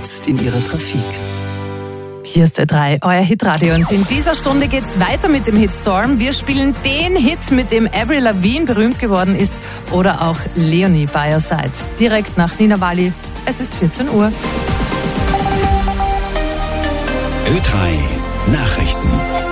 jetzt in Ihrer Trafik. Hier ist Ö3, euer Hitradio. Und in dieser Stunde geht's weiter mit dem Hitstorm. Wir spielen den Hit, mit dem Avril Lavigne berühmt geworden ist, oder auch Leonie by Your Side. Direkt nach Nina Wally. Es ist 14 Uhr. Ö3 Nachrichten.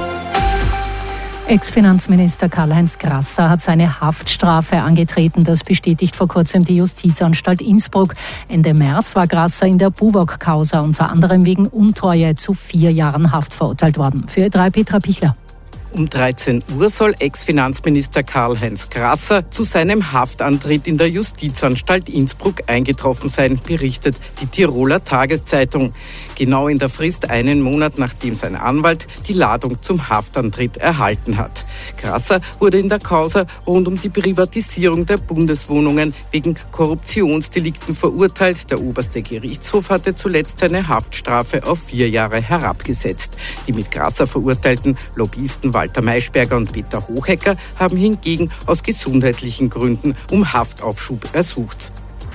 Ex-Finanzminister Karl-Heinz Grasser hat seine Haftstrafe angetreten. Das bestätigt vor kurzem die Justizanstalt Innsbruck. Ende März war Grasser in der Buwok-Causa unter anderem wegen Untreue zu 4 Jahren Haft verurteilt worden. Für Ö3 Petra Pichler. Um 13 Uhr soll Ex-Finanzminister Karl-Heinz Grasser zu seinem Haftantritt in der Justizanstalt Innsbruck eingetroffen sein, berichtet die Tiroler Tageszeitung. Genau in der Frist, einen Monat nachdem sein Anwalt die Ladung zum Haftantritt erhalten hat. Grasser wurde in der Causa rund um die Privatisierung der Bundeswohnungen wegen Korruptionsdelikten verurteilt. Der oberste Gerichtshof hatte zuletzt seine Haftstrafe auf 4 Jahre herabgesetzt. Die mit Grasser verurteilten Lobbyisten Walter Maischberger und Peter Hochegger haben hingegen aus gesundheitlichen Gründen um Haftaufschub ersucht.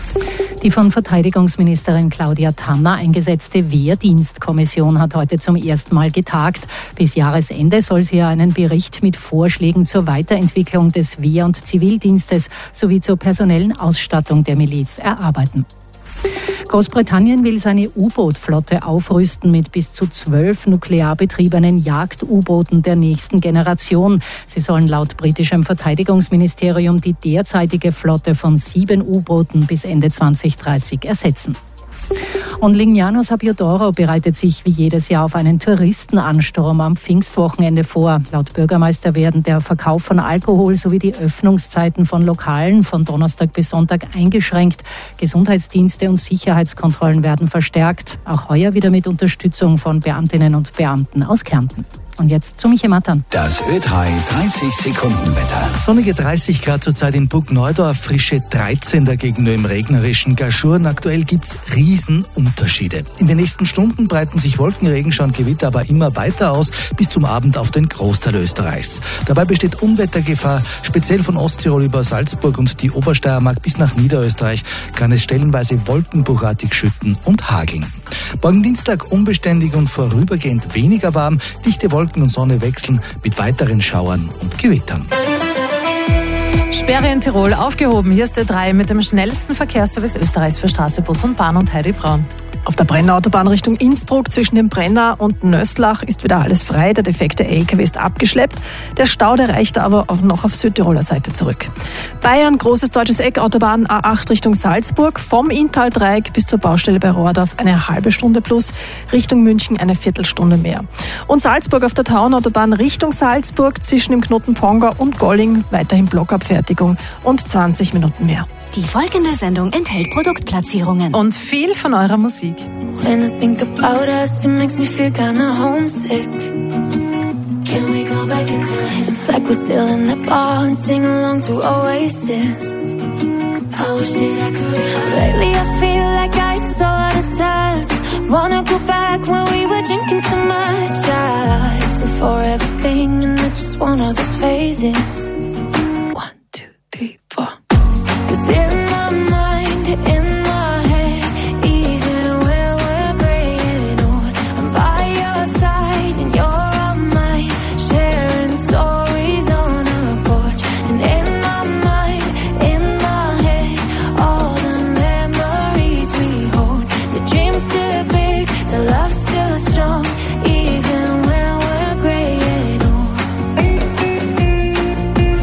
Die von Verteidigungsministerin Claudia Tanner eingesetzte Wehrdienstkommission hat heute zum ersten Mal getagt. Bis Jahresende soll sie einen Bericht mit Vorschlägen zur Weiterentwicklung des Wehr- und Zivildienstes sowie zur personellen Ausstattung der Miliz erarbeiten. Großbritannien will seine U-Boot-Flotte aufrüsten mit bis zu 12 nuklear betriebenen Jagd-U-Booten der nächsten Generation. Sie sollen laut britischem Verteidigungsministerium die derzeitige Flotte von 7 U-Booten bis Ende 2030 ersetzen. Und Lignano Sabbiodoro bereitet sich wie jedes Jahr auf einen Touristenansturm am Pfingstwochenende vor. Laut Bürgermeister werden der Verkauf von Alkohol sowie die Öffnungszeiten von Lokalen von Donnerstag bis Sonntag eingeschränkt. Gesundheitsdienste und Sicherheitskontrollen werden verstärkt. Auch heuer wieder mit Unterstützung von Beamtinnen und Beamten aus Kärnten. Und jetzt zu Michael Mattern. Das Ö3 30-Sekunden-Wetter. Sonnige 30 Grad zurzeit in Burgneudorf, frische 13 dagegen nur im regnerischen Gaschurn. Aktuell gibt's Riesenunterschiede. In den nächsten Stunden breiten sich Wolken, Regenschauer und Gewitter aber immer weiter aus, bis zum Abend auf den Großteil Österreichs. Dabei besteht Unwettergefahr, speziell von Osttirol über Salzburg und die Obersteiermark bis nach Niederösterreich kann es stellenweise wolkenbruchartig schütten und hageln. Morgen Dienstag unbeständig und vorübergehend weniger warm, dichte Wolken und Sonne wechseln mit weiteren Schauern und Gewittern. Sperre in Tirol aufgehoben. Hier ist Ö3 mit dem schnellsten Verkehrsservice Österreichs für Straße, Bus und Bahn und Heidi Braun. Auf der Brenner-Autobahn Richtung Innsbruck zwischen dem Brenner und Nöslach ist wieder alles frei. Der defekte LKW ist abgeschleppt. Der Stau, der reicht aber noch auf Südtiroler Seite zurück. Bayern, großes deutsches Eck, Autobahn A8 Richtung Salzburg. Vom Inntal-Dreieck bis zur Baustelle bei Rohrdorf eine halbe Stunde plus. Richtung München eine Viertelstunde mehr. Und Salzburg auf der Tauern-Autobahn Richtung Salzburg zwischen dem Knoten Ponga und Golling weiterhin Blockabfertigung und 20 Minuten mehr. Die folgende Sendung enthält Produktplatzierungen. Und viel von eurer Musik. When I think about us, it makes me feel kinda homesick. Can we go back in time? It's like we're still in the bar and sing along to Oasis. I wish that I could. Lately I feel like I'm so out of touch. Wanna go back when we were drinking so much. It's a forever thing and I just want all those phases. 1, 2, 3, 4. 'Cause in my mind, in my head, even when we're graying old, I'm by your side and you're on mine, sharing stories on our porch. And in my mind, in my head, all the memories we hold. The dream's still big, the love's still strong, even when we're graying old.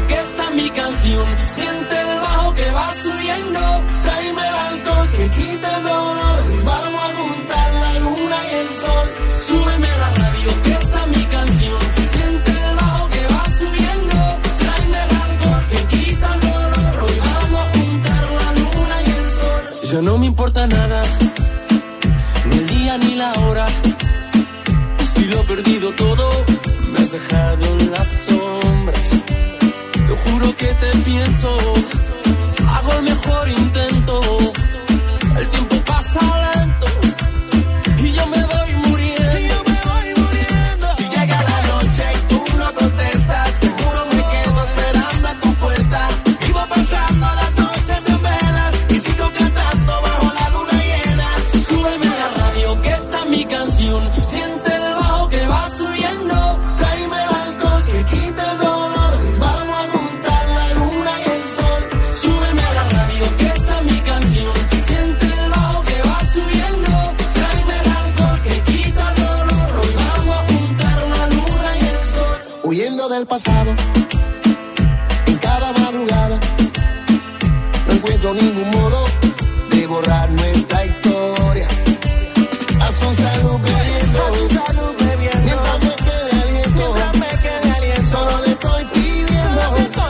que esta es mi canción. Siente el bajo que va subiendo. Tráeme el alcohol que quita el dolor. Vamos a juntar la luna y el sol. Súbeme la radio que esta es mi canción. Siente el bajo que va subiendo. Tráeme el alcohol que quita el dolor. Hoy vamos a juntar la luna y el sol. Ya no me importa nada, ni el día ni la hora. Si lo he perdido todo, me has dejado en las sombras. Te juro que te pienso, hago el mejor intento. El tiempo pasa lento y yo me voy muriendo. Si llega la noche y tú no contestas, seguro me quedo esperando a tu puerta. Vivo pasando las noches en velas y sigo cantando bajo la luna llena. Súbeme la radio que esta es mi canción. Siente el bajo que va subiendo. Tráeme el alcohol que quita el dolor. Vamos a juntar la luna y el sol. Súbeme la radio que esta es mi canción. Siente el bajo que va subiendo. Tráeme el alcohol que quita el dolor. Hoy vamos a juntar la luna y el sol. Huyendo del pasado, en cada madrugada, no encuentro ningún modo de borrar nuestra historia. A su salud bebiendo, mientras me quede aliento, solo le estoy pidiendo,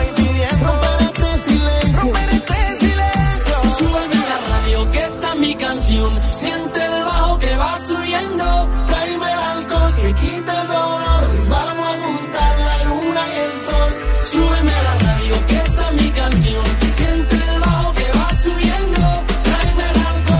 romper este silencio. Súbeme la radio que esta es mi canción. Siente el bajo que va subiendo. Tráeme el alcohol que quita el dolor. Vamos a juntar la luna y el sol. Súbeme la radio que esta es mi canción. Siente el bajo que va subiendo. Tráeme el alcohol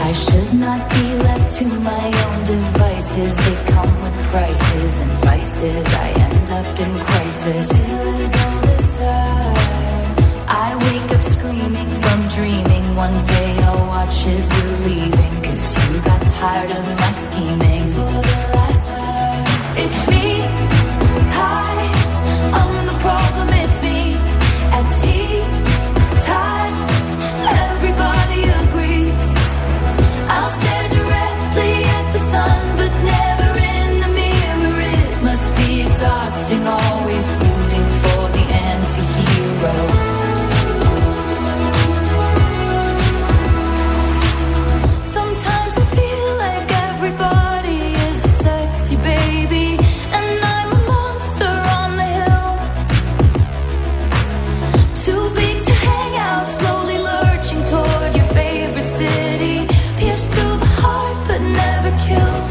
I should not be left to my own devices. They come with prices and vices. I end up in crisis. All this time, I wake up screaming from dreaming. One day I'll watch as you're leaving, 'cause you got tired of my scheming. For the last time, it's me. Hi, I'm the problem, it's me. At tea time, everybody agrees. I'll stare directly at the sun, but never in the mirror. It must be exhausting, always rooting for the anti-hero. Sometimes I feel like everybody is a sexy baby, and I'm a monster on the hill. Too big to hang out, slowly lurching toward your favorite city. Pierced through the heart, but never killed.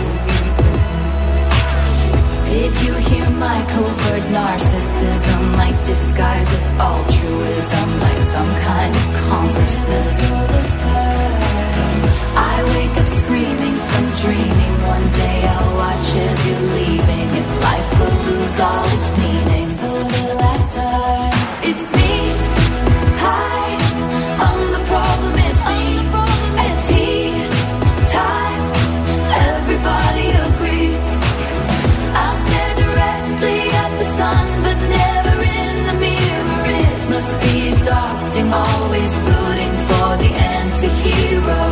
Did you hear my covert narcissism? Like disguise as altruism, like some kind of consciousness. All this time, I wake up screaming from dreaming. One day I'll watch as you're leaving, and life will lose all its meaning. For the last time, it's me. Hi, I'm the problem, it's me. At tea time, everybody agrees. I'll stare directly at the sun, but never in the mirror. It must be exhausting, always rooting for the anti-hero.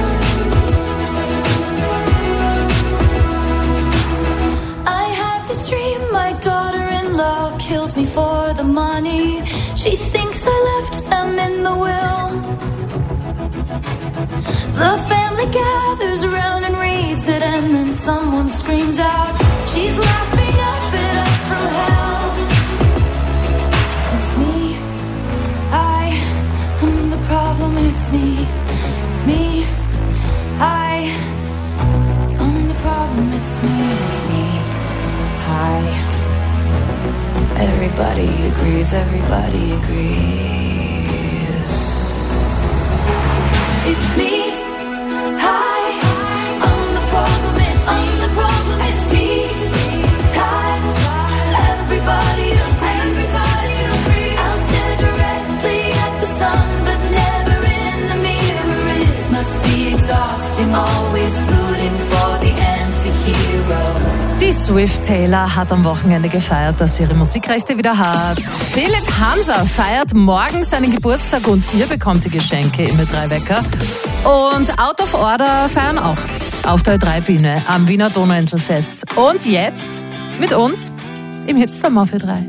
I have this dream, my daughter-in-law kills me for the money. She thinks I left them in the will. The family gathers around and reads it, and then someone screams out, she's laughing up at us from hell. It's me. I am the problem, it's me. It's me. I am the problem, it's me. It's me. Hi. Everybody agrees, everybody agrees. It's me. Hi, I'm the problem, it's me. I'm the problem, it's me. Times, everybody agrees. I'll stare directly at the sun, but never in the mirror. It must be exhausting, always rooting for the anti-hero. Die Swift Taylor hat am Wochenende gefeiert, dass sie ihre Musikrechte wieder hat. Philipp Hanser feiert morgen seinen Geburtstag und ihr bekommt die Geschenke im Ö3-Wecker. Und Out of Order feiern auch auf der Ö3-Bühne am Wiener Donauinselfest. Und jetzt mit uns im Hitstorm auf Ö3.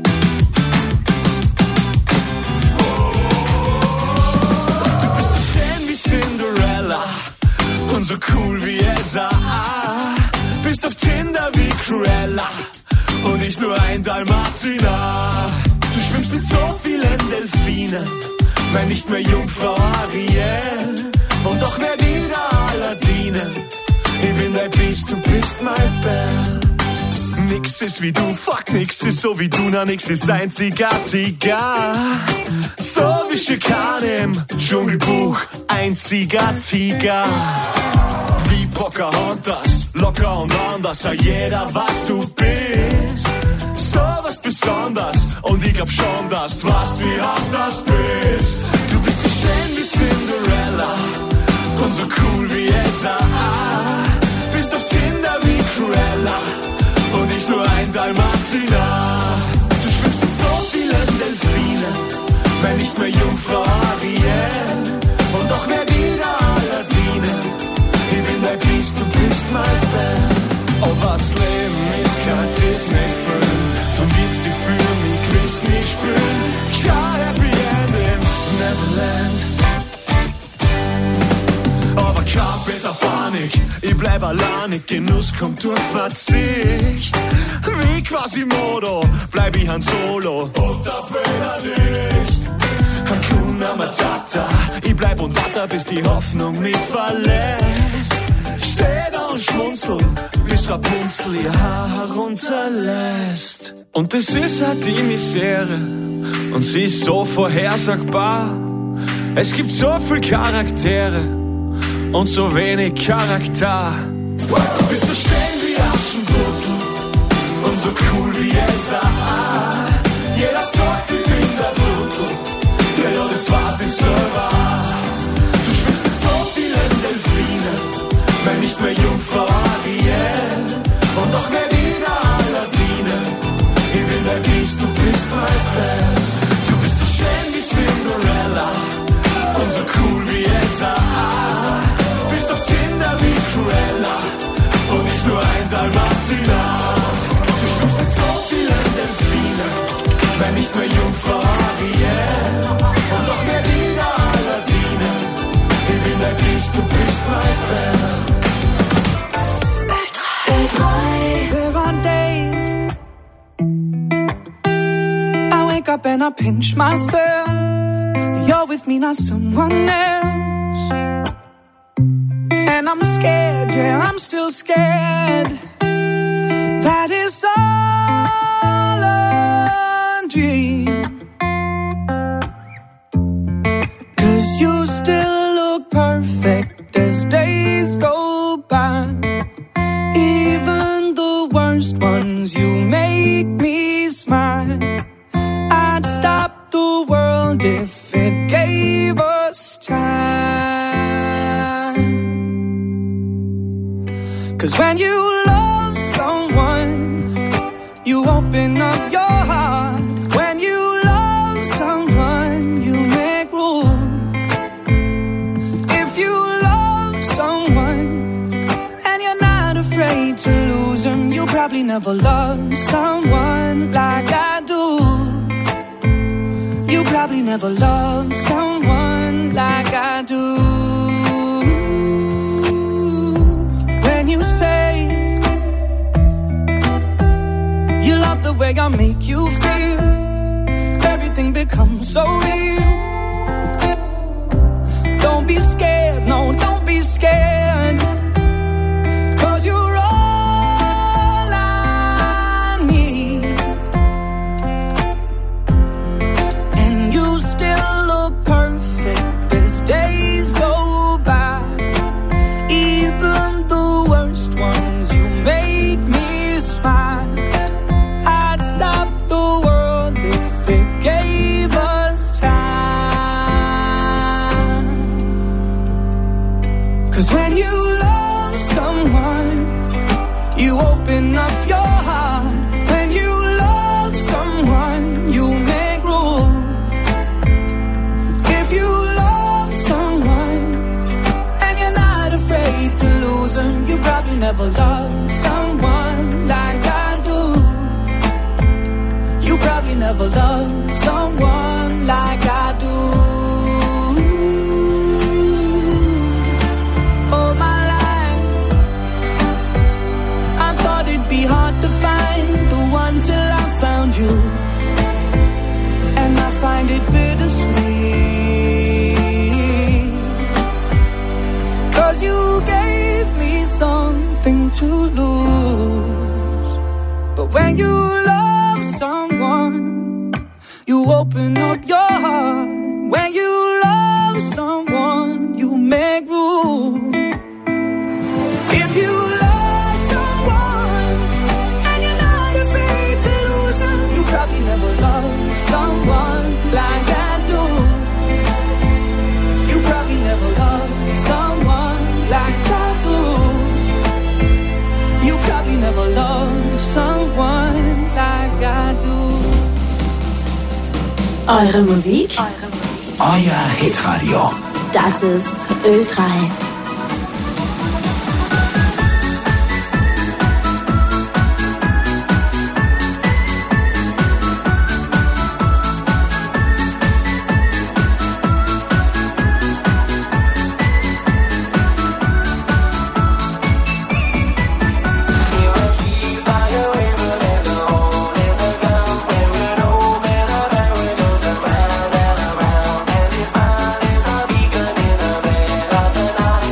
Du bist so schön wie Cinderella und so cool wie Elsa. Bist auf Tinder wie Cruella und nicht nur ein Dalmatiner. Du schwimmst mit so vielen Delfinen, mein nicht mehr Jungfrau Ariel und doch mehr wieder Aladine. Ich bin dein Biest, du bist mein Bell. Nix ist wie du, fuck, nix ist so wie du, na nix ist einzigartiger. So wie Schikane im Dschungelbuch, einzigartiger. Wie Pocahontas, locker und anders, sah jeder, was du bist. So was Besonders, und ich glaub schon, dass du was wie hast, das bist. Du bist so schön wie Cinderella und so cool wie Elsa. Bist auf Tinder wie Cruella und nicht nur ein Dalmatiner. Du schwimmst mit so vielen Delfinen, wenn nicht mehr Jungfrau Ariel und doch mehr wieder Aladine. Ich bin dein Biest, du bist mein Bell. Oh, was Leben ist, kein Disney-Film. Du willst die für mich gewiss nicht spüren. Kein Happy End in Neverland. Aber kein Peter Panik, ich bleib alleinig. Genuss kommt durch Verzicht. Wie Quasimodo bleib ich Han Solo und darf wieder nicht. Hakuna Matata, ich bleib und warte, bis die Hoffnung mich verlässt. Steh da und schmunzel, bis Rapunzel ihr Haar herunterlässt. Und das ist halt die Misere, und sie ist so vorhersagbar. Es gibt so viele Charaktere und so wenig Charakter. Du bist so schön wie Aschenputtel und so cool wie S.A.A. Jeder sagt, ich bin der Duttel, ja, das weiß ich selber. Du schwimmst mit so vielen Delfinen, weil nicht mehr Jungfrau Ariel und doch nicht wieder Aladine. Ich bin der Biest, du bist mein Bell. Du bist so schön wie Cinderella und so cool wie S.A.A. Bist auf Tinder wie Cruella und nicht nur ein Dalmatiner. Du schwimmst mit so vielen Delfinen, weil nicht mehr Jungfrau Ariel und doch mehr wieder Aladine. Ich bin der Biest, du bist mein Bell. There are days I wake up and I pinch myself. You're with me, not someone else. And I'm scared, yeah, I'm still scared. That is all a dream. 'Cause you still look perfect as days go by. Even the worst ones, you make me smile. I'd stop the world if it gave us time. 'Cause when you love someone, you open up your heart. When you love someone, you make room. If you love someone and you're not afraid to lose them, you probably never loved someone like I do. You probably never loved someone like I do. When you say you love the way I make you feel, everything becomes so real. Don't be scared, no, don't be scared. 'Cause you're all I need. And you still look perfect as days go by. Even the worst ones, you make me smile. I'd stop the world if it gave us time. 'Cause when you love someone, you open up your heart. When you love someone, you make room. If you love someone and you're not afraid to lose them, you probably never loved someone like I do. You probably never loved someone like I do. All my life I thought it'd be hard to find the one till I found you. And I find it bittersweet. 'Cause you gave me something to lose. But when you love someone, you open up your heart. When you love someone, you make room. If you love someone and you're not afraid to lose them, you probably never loved someone like I do. You probably never loved someone like I do. You probably never loved someone like I do. Eure Musik, Euer Hitradio. das ist Ö3. Beacon in the veil of the night.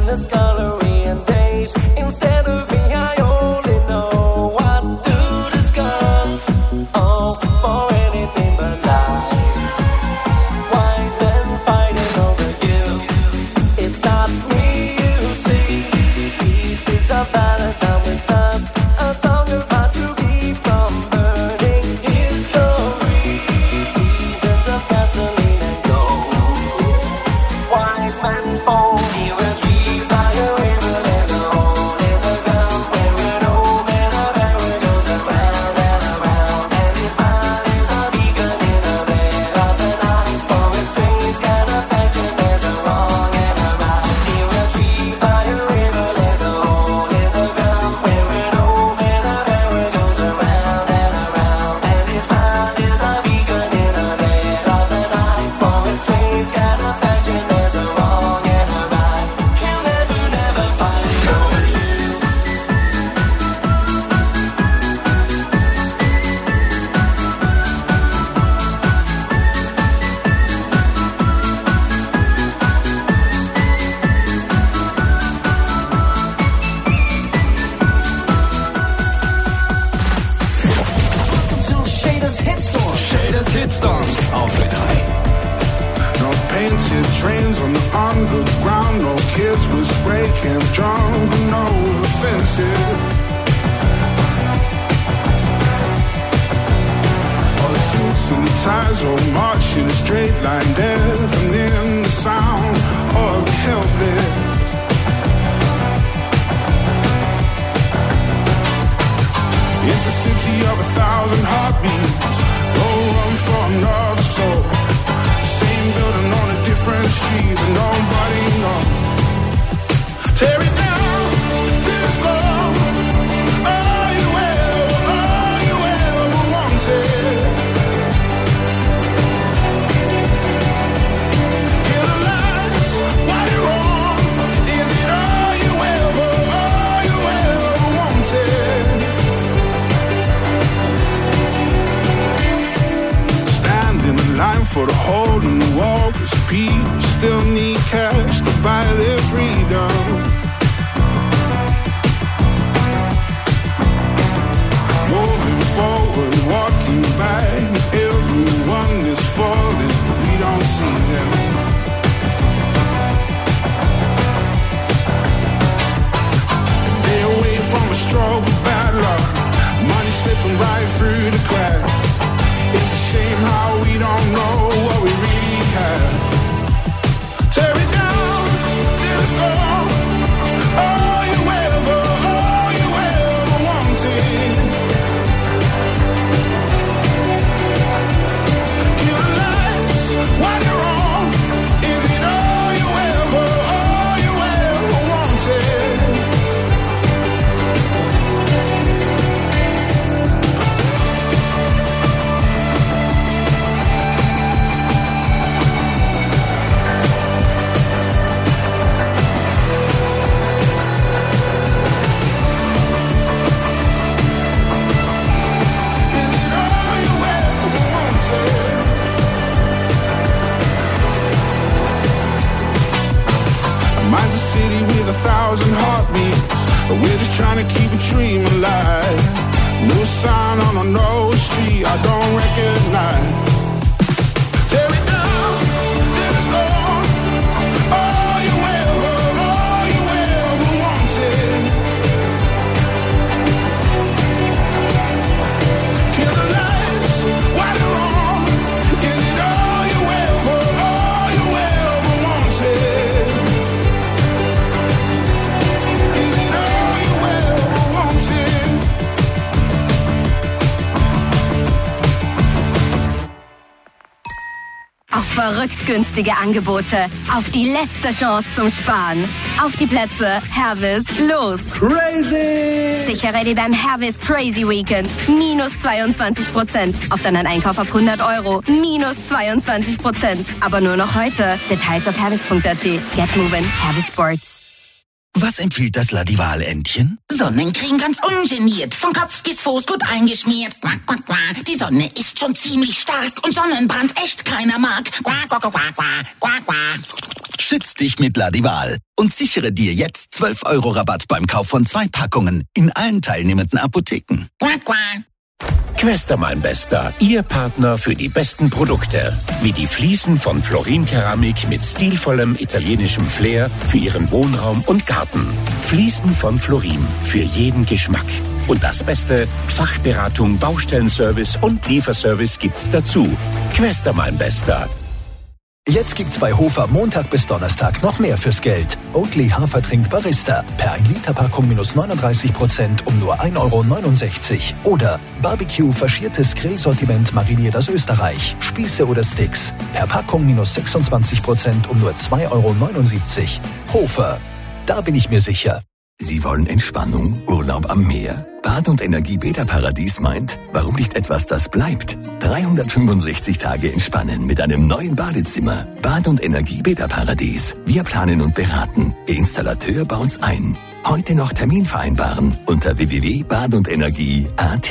mindless coloring days. Instead of me, I only know what to discuss. Oh, for anything but life. Wise men fighting over you. It's not me, you see. Pieces of Valentine with dust. A song about to be from burning history. Seasons of gasoline and gold. Wise men fall near a tree by a river. There's a hole in the ground where an old man of error goes around and around. And his mind is a beacon in the bed of the night. For a strange kind of fashion, there's a wrong and a right. Near a tree by a river, there's a hole in the ground where an old man of error goes around and around. And his mind is a beacon in the bed of the night. For a strange kind of fashion, there's a wrong and a right. He'll never find you. Welcome to Shader's Hitstorm. Shader's Hitstorm auf Hit 3. No painted trains on the underground. No kids with spray cans jumping over fences. All the suits and ties all march in a straight line, deafening the sound of the helpless. It's a city of 1,000 heartbeats. Go run for another soul. Same building on a different street, but nobody knows. Tear it down till it's gone. All you ever wanted. Kill the lights while you're on. Is it all you ever wanted? Standing in line for the hole in the wall, 'cause people still need cash to buy their freedom. Moving forward, walking back, everyone is falling, we don't see them. They away from a stroke of bad luck, money slipping right through the cracks. It's a shame how we don't know what we really have. Tear it down till it's gone. All you ever wanted. Kill the lights while you're on. Is it all you ever wanted? Mine's a city with 1,000 heartbeats, but we're just trying to keep a dream alive. No sign on a no street I don't recognize. Tear it down till it's gone. All you ever wanted. Kill the lights while you're on. Is it all you ever wanted? Is it all you ever wanted? Auf verrückt günstige Angebote, auf die letzte Chance zum Sparen. Auf die Plätze, Hervis, los! Crazy! Sichere dir beim Hervis Crazy Weekend. Minus 22% auf deinen Einkauf ab 100 €. Minus 22%. Aber nur noch heute. Details auf hervis.at. Get moving, Hervis Sports. Was empfiehlt das Ladival-Entchen? Sonnencreme ganz ungeniert, von Kopf bis Fuß gut eingeschmiert. Quack, quack, quack. Die Sonne ist schon ziemlich stark und Sonnenbrand echt keiner mag. Quack, quack, quack, quack, quack, quack. Schütz dich mit Ladival und sichere dir jetzt 12 € Rabatt beim Kauf von 2 Packungen in allen teilnehmenden Apotheken. Quack, quack. Questerman Bester, Ihr Partner für die besten Produkte. Wie die Fliesen von Florin Keramik mit stilvollem italienischem Flair für Ihren Wohnraum und Garten. Fliesen von Florin für jeden Geschmack. Und das Beste, Fachberatung, Baustellenservice und Lieferservice gibt's dazu. Questerman Bester. Jetzt gibt's bei Hofer Montag bis Donnerstag noch mehr fürs Geld. Oatly Hafertrink Barista per 1 Liter Packung minus 39% um nur 1,69 €. Oder Barbecue faschiertes Grillsortiment mariniert aus Österreich. Spieße oder Sticks per Packung minus 26% um nur 2,79 €. Hofer, da bin ich mir sicher. Sie wollen Entspannung, Urlaub am Meer? Bad und Energie Beta Paradies meint, warum nicht etwas, das bleibt? 365 Tage entspannen mit einem neuen Badezimmer. Bad und Energie Beta Paradies. Wir planen und beraten. Ihr Installateur baut's ein. Heute noch Termin vereinbaren unter www.badundenergie.at.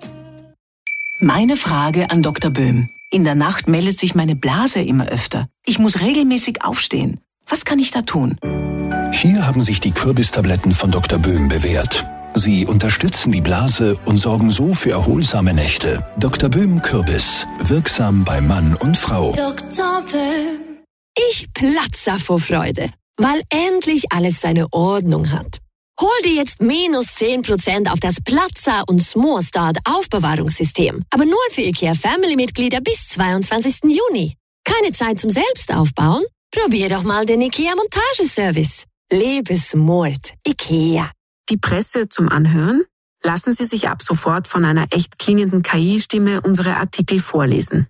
Meine Frage an Dr. Böhm. In der Nacht meldet sich meine Blase immer öfter. Ich muss regelmäßig aufstehen. Was kann ich da tun? Hier haben sich die Kürbistabletten von Dr. Böhm bewährt. Sie unterstützen die Blase und sorgen so für erholsame Nächte. Dr. Böhm Kürbis. Wirksam bei Mann und Frau. Dr. Böhm. Ich platze vor Freude, weil endlich alles seine Ordnung hat. Hol dir jetzt minus 10% auf das Platzer und Smorstad Aufbewahrungssystem. Aber nur für IKEA Family-Mitglieder bis 22. Juni. Keine Zeit zum Selbstaufbauen? Probier doch mal den IKEA Montageservice. Lebe smart. IKEA. Die Presse zum Anhören? Lassen Sie sich ab sofort von einer echt klingenden KI-Stimme unsere Artikel vorlesen.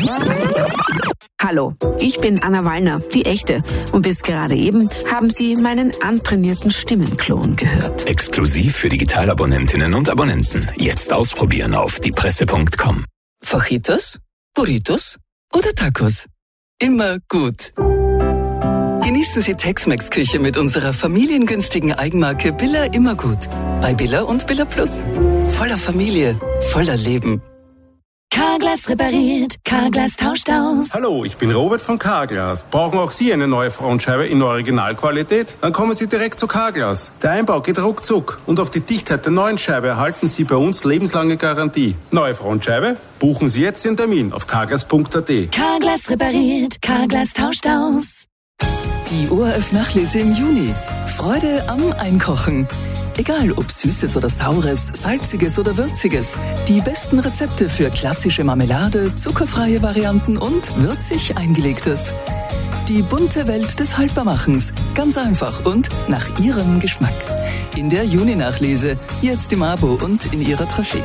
Hallo, ich bin Anna Wallner, die echte. Und bis gerade eben haben Sie meinen antrainierten Stimmenklon gehört. Exklusiv für Digitalabonnentinnen und Abonnenten. Jetzt ausprobieren auf diepresse.com. Fajitas, Burritos oder Tacos? Immer gut. Genießen Sie Tex-Mex-Küche mit unserer familiengünstigen Eigenmarke Billa Immergut. Bei Billa und Billa Plus. Voller Familie, voller Leben. Carglass repariert, Carglass tauscht aus. Hallo, ich bin Robert von Carglass. Brauchen auch Sie eine neue Frontscheibe in Originalqualität? Dann kommen Sie direkt zu Carglass. Der Einbau geht ruckzuck und auf die Dichtheit der neuen Scheibe erhalten Sie bei uns lebenslange Garantie. Neue Frontscheibe? Buchen Sie jetzt Ihren Termin auf carglass.at. Carglass repariert, Carglass tauscht aus. Die ORF-Nachlese im Juni. Freude am Einkochen. Egal ob Süßes oder Saures, Salziges oder Würziges. Die besten Rezepte für klassische Marmelade, zuckerfreie Varianten und würzig eingelegtes. Die bunte Welt des Haltbarmachens. Ganz einfach und nach Ihrem Geschmack. In der Juni-Nachlese. Jetzt im Abo und in Ihrer Trafik.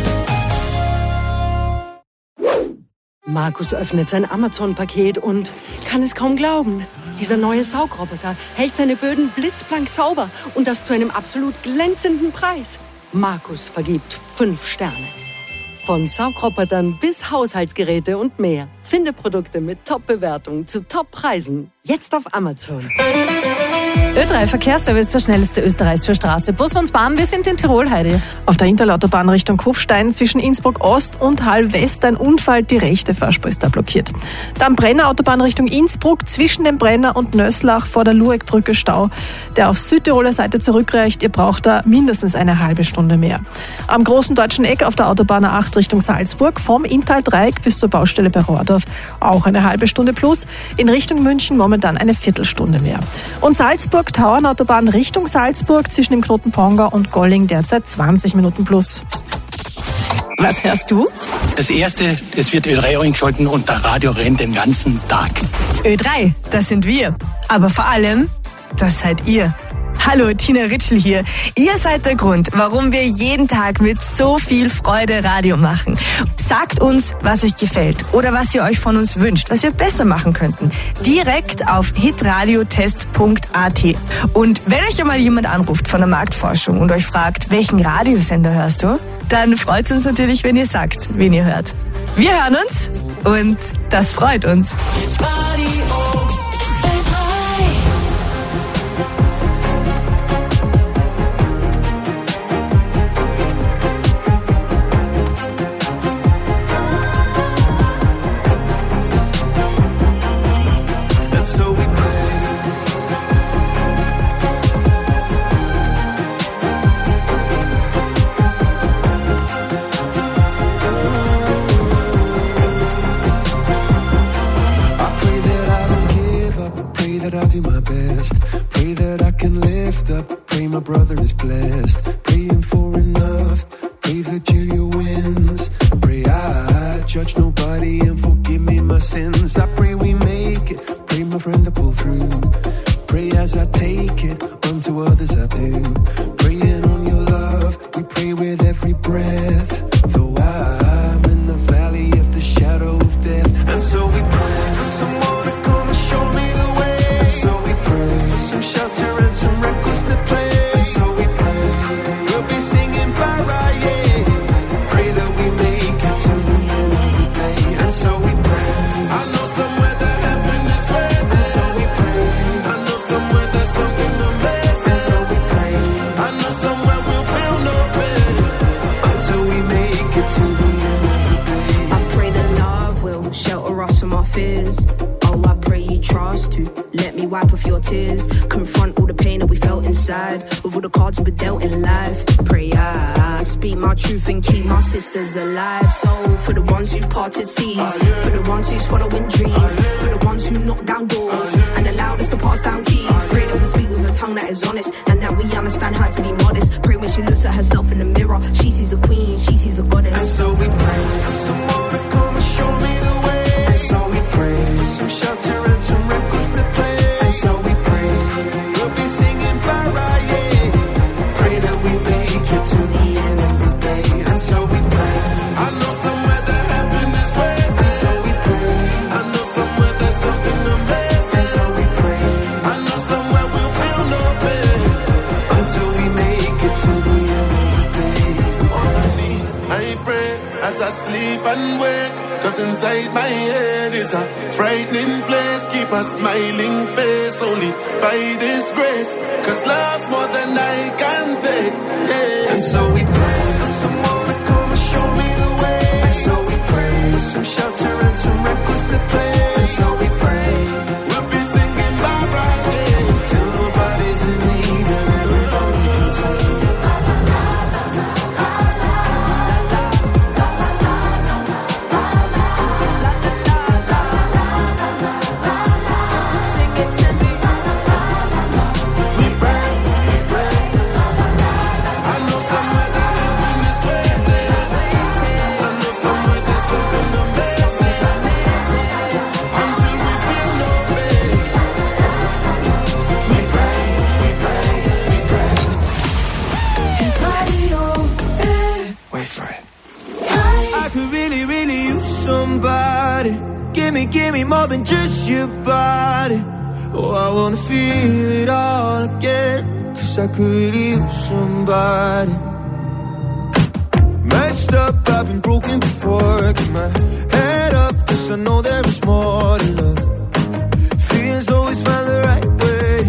Markus öffnet sein Amazon-Paket und kann es kaum glauben. Dieser neue Saugroboter hält seine Böden blitzblank sauber und das zu einem absolut glänzenden Preis. Markus vergibt 5 Sterne. Von Saugrobotern bis Haushaltsgeräte und mehr. Finde Produkte mit Top-Bewertungen zu Top-Preisen. Jetzt auf Amazon. Ö3 Verkehrsservice, der schnellste Österreichs für Straße, Bus und Bahn. Wir sind in Tirol, Heidi. Auf der Interlautobahn Richtung Kufstein zwischen Innsbruck Ost und Hall West ein Unfall, die rechte Fahrspur ist da blockiert. Dann Brenner Autobahn Richtung Innsbruck zwischen dem Brenner und Nöslach vor der Lueckbrücke Stau, der auf Südtiroler Seite zurückreicht. Ihr braucht da mindestens eine halbe Stunde mehr. Am großen deutschen Eck auf der Autobahn A8 Richtung Salzburg vom Inntal-Dreieck bis zur Baustelle bei Rohrdorf auch eine halbe Stunde plus. In Richtung München momentan eine Viertelstunde mehr. Und Salzburg-Tauernautobahn Richtung Salzburg zwischen dem Knoten Pongau und Golling derzeit 20 Minuten plus. Was hörst du? Das erste, das wird Ö3 eingeschalten und der Radio rennt den ganzen Tag. Ö3, das sind wir. Aber vor allem, das seid ihr. Hallo, Tina Ritschl hier. Ihr seid der Grund, warum wir jeden Tag mit so viel Freude Radio machen. Sagt uns, was euch gefällt oder was ihr euch von uns wünscht, was wir besser machen könnten. Direkt auf hitradiotest.at. Und wenn euch einmal jemand anruft von der Marktforschung und euch fragt, welchen Radiosender hörst du, dann freut es uns natürlich, wenn ihr sagt, wen ihr hört. Wir hören uns und das freut uns. can lift up. Pray my brother is blessed. Praying for enough. Pray Virgilia wins. Pray I judge nobody and forgive me my sins. I pray we make it. Pray my friend to pull through. Pray as I take it, unto others I do. Praying on your love, we pray with every breath. Though I'm in the valley of the shadow of death. And so we pray for someone to come and show me the way. And so we pray for some shelter and some records to play. And so we pray, we'll be singing para, yeah. Pray that we make it to the end of the day. And so we pray, I know somewhere that heaven is waiting. And so we pray, I know somewhere there's something amazing. And so we pray, I know somewhere we'll feel no pain until we make it to the end of the day. I pray that love will shelter us from our fears. Oh, I pray you trust to let me wipe off your tears. Confront all the pain that we felt inside with all the cards we dealt in life. Pray I speak my truth and keep my sisters alive. So for the ones who parted seas, for the ones who's following dreams, for the ones who knock down doors and allowed us to pass down keys. Pray that we speak with a tongue that is honest and that we understand how to be modest. Pray when she looks at herself in the mirror, she sees a queen, she sees a goddess. And so we pray for someone to come and show me the way. And so we pray some shelter and some records to play. And so we pray we'll be singing para, yeah. Pray that we make it to the end of the day. And so we pray, I know somewhere that heaven is waiting. And so we pray, I know somewhere there's something amazing. And so we pray, I know somewhere we'll feel no pain until we make it to the end of the day. On my knees I pray as I sleep and wake. Cause inside my head is a frightening place. Keep a smiling face only by this grace. Cause love's more than I can take, yeah. And so we pray for someone to come and show me the way. And so we pray for some shelter and some records to play. And so we pray we'll be singing bye-bye, yeah. Till nobody's in need and everybody can sing. Somebody, give me more than just your body. Oh, I wanna feel it all again. Cause I could really use somebody. Messed up, I've been broken before. Keep my head up, cause I know there is more to love. Feelings always find the right way.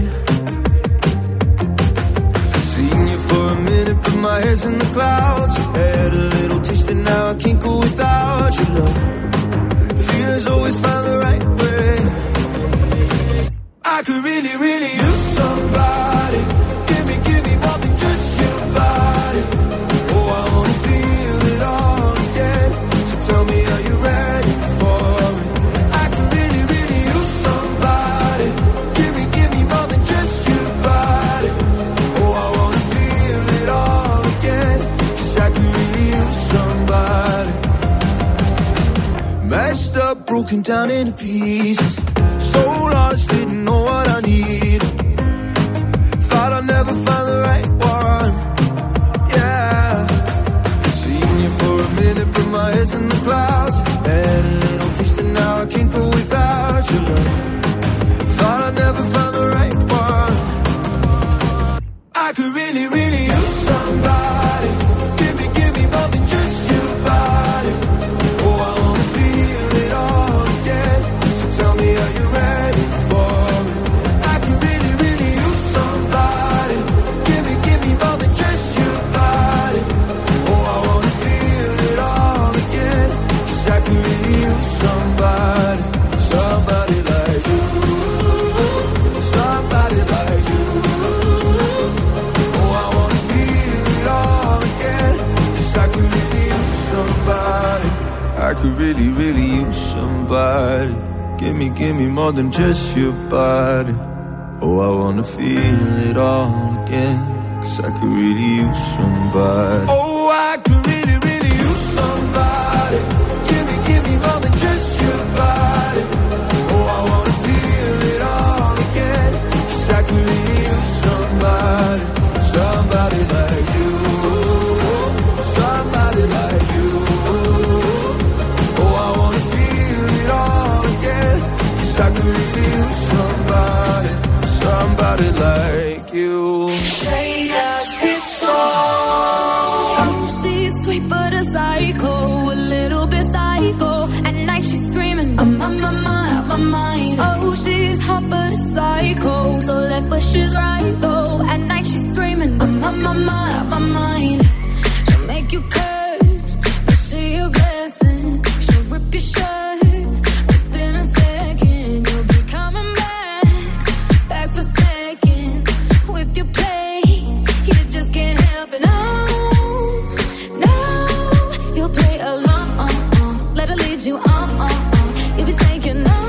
Seen you for a minute, but my head's in the clouds. Had a little taste and now I can't go without your love. Feelings always find the right way. I could really, really use somebody. Give me more than just your body. Oh, I wanna feel it all again. So tell me, are you ready for it? I could really, really use somebody. Give me more than just your body. Oh, I wanna feel it all again. Cause I could really use somebody. Messed up, broken down into pieces. So lost, didn't know what I needed. Thought I'd never find the right one. Yeah. Seen you for a minute, but my head's in the clouds. Had a little taste and now I can't go without your love. Thought I'd never find the right one. I could really, really use somebody. Give me more than just your body. Oh, I wanna feel it all again. So tell me, are you ready for it? I could really, really use somebody. Give me more than just your body. Oh, I wanna feel it all again. Cause I could really use somebody. Somebody like you. Somebody like you. Oh, I wanna feel it all again. Cause I could really use somebody. I could really, really use somebody. Give me more than just your body. Oh, I wanna feel it all again, 'cause I could really use somebody. Oh, I could really, really use somebody. Give me more than just your body. Oh, I wanna feel it all again, 'cause I could really use somebody. Somebody like you. Somebody like you. Oh, I wanna feel it all again, 'cause I could really use somebody. Somebody like you. Say does it slow? She's sweet but a psycho, a little bit psycho. At night she's screaming, I'm on my mind. Oh, she's hot but a psycho, so left but she's right though. At night she's screaming, I'm on my mind. She'll make you curse, but she a blessing. She'll rip your shirt within a second. You'll be coming back for seconds with your play. You just can't help it. No, you'll play along. Let her lead you on. You'll be saying no,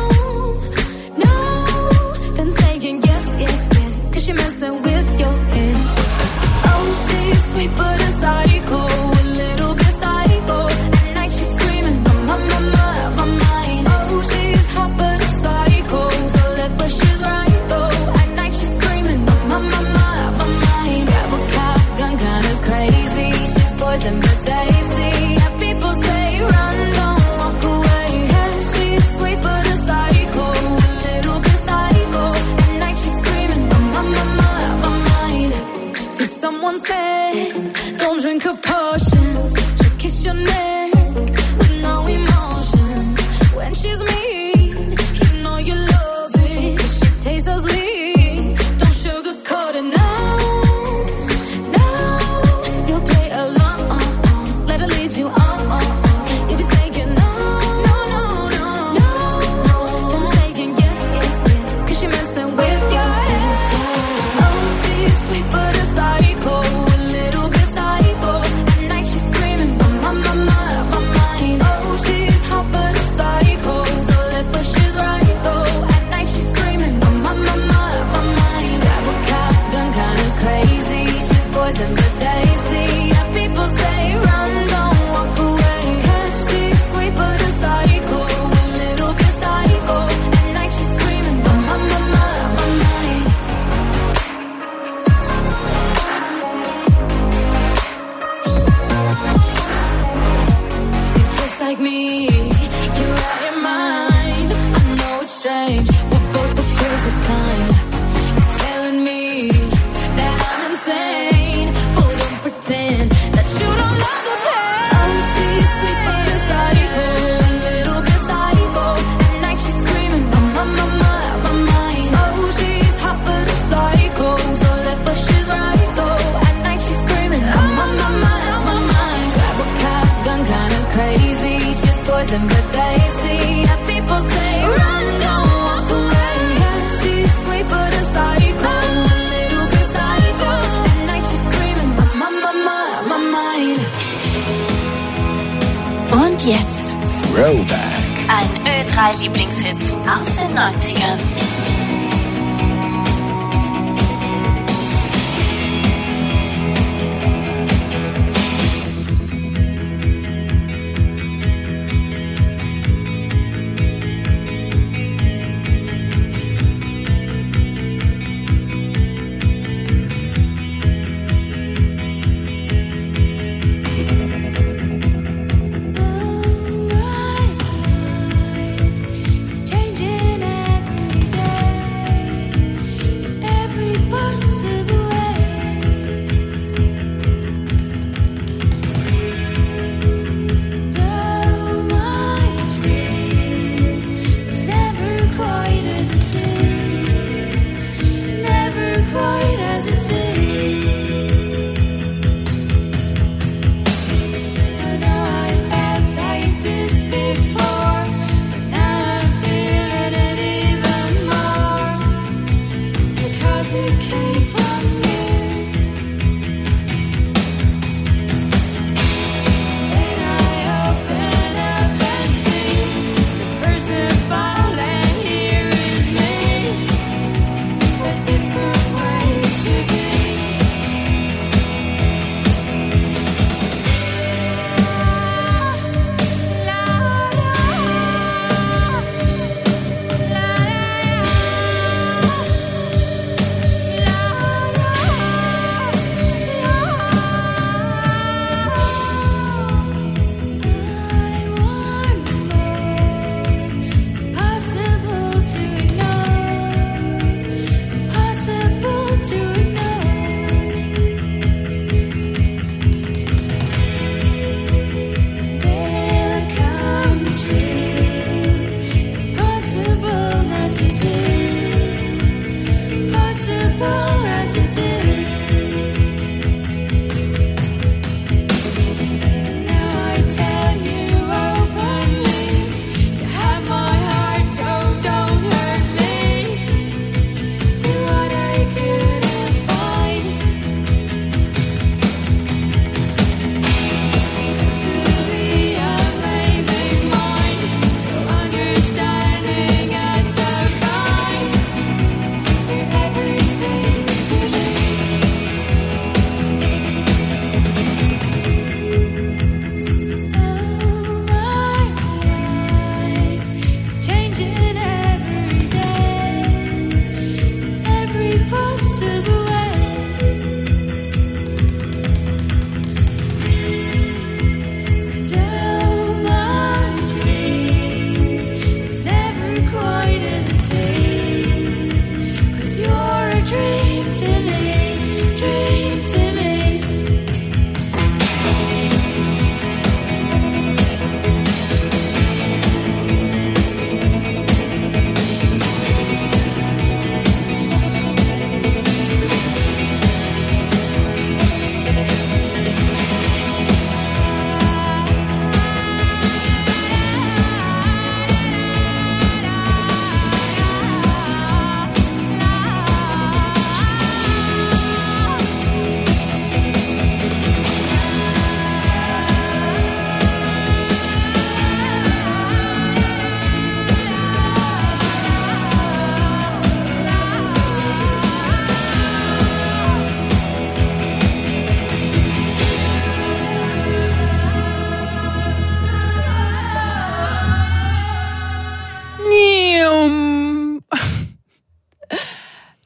then saying yes, 'cause you're messing with your head. Oh, she's sweet but a psycho, a little bit psycho. At night she's screaming, I'm on my mind. Oh, she's hot but a psycho, so left but she's right though. At night she's screaming, I'm on my mind. Grab a cop, gun kinda crazy. She's poison but tasty. Yeah, people say run, don't walk away. Yeah, she's sweet but a psycho, a little bit psycho. At night she's screaming, I'm on my mind. See, someone said, don't drink her potions. She'll kiss your neck with no emotion. When she's mean, you know you love it. She tastes so sweet, don't sugarcoat it. No, you'll play along. Let her lead you on. You'll be saying no, then saying yes, 'cause you're messing with your head. Oh, she's sweet but a psycho, a little bit psycho. At night she's screaming, I'm on my mind. Oh, she's hot but a psycho, so left but she's right though. At night she's screaming, I'm on my mind. Grab a cop, gun kinda crazy. She's poison but tasty. Yeah, people say run, don't walk away. Yeah, she's sweet but a psycho, a little bit psycho. At night she's screaming, I'm on my mind. You're just like me, you're out your mind. I know it's strange, we're both the crazy kind. You're telling me that I'm insane, but don't pretend that you don't love the pain. Oh, she's sweet but a psycho, a little bit psycho. At night she's screaming, I'm on my mind. Oh, she's hot but a psycho, so left but she's right though. At night she's screaming, I'm on my mind. Grab a cop, gun kinda crazy. She's poison but tasty. Yeah, people say run, don't walk away. Yeah, she's sweet but a psycho, a little bit psycho. At night she's screaming, I'm on my mind. Und jetzt Throwback. ein Ö3-Lieblingshit aus den 90ern. Changing every day.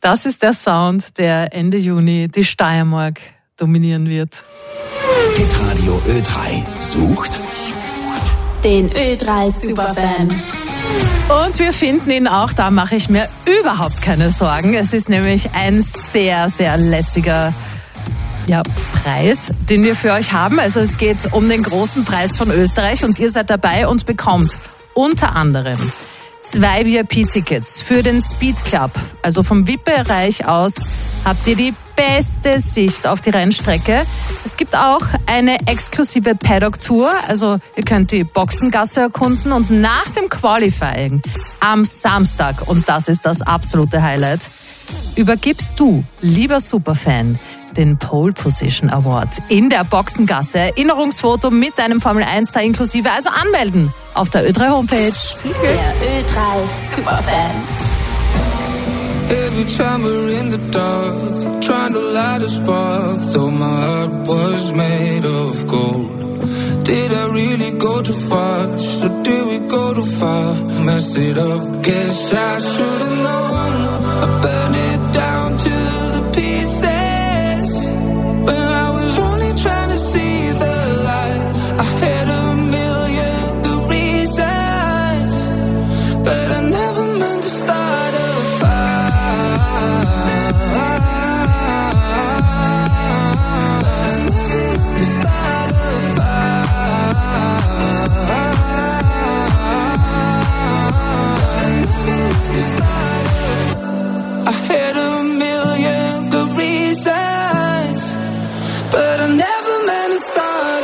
Das ist der Sound, der Ende Juni die Steiermark dominieren wird. Hitradio Ö3 sucht den Ö3 Superfan. Und wir finden ihn auch, da mache ich mir überhaupt keine Sorgen. Es ist nämlich ein sehr, sehr lässiger Preis, den wir für euch haben. Also es geht um den großen Preis von Österreich und ihr seid dabei und bekommt unter anderem 2 VIP-Tickets für den Speed Club. Also vom VIP-Bereich aus habt ihr die beste Sicht auf die Rennstrecke. Es gibt auch eine exklusive Paddock-Tour. Also ihr könnt die Boxengasse erkunden und nach dem Qualifying am Samstag, und das ist das absolute Highlight, übergibst du, lieber Superfan, den Pole Position Award in der Boxengasse. Erinnerungsfoto mit deinem Formel 1 da inklusive. Also anmelden auf der Ö3 Homepage. Der Ö3 Superfan. Every time we're in the dark, trying to light a spark, though my heart was made of gold. Did I really go too fast, or did we go too far? Messed it up, guess I should've known. I burned it down to the pieces, when I was only trying to see the light. I had a million good reasons, but I never meant to start a I had a million good reasons, but I never meant to start a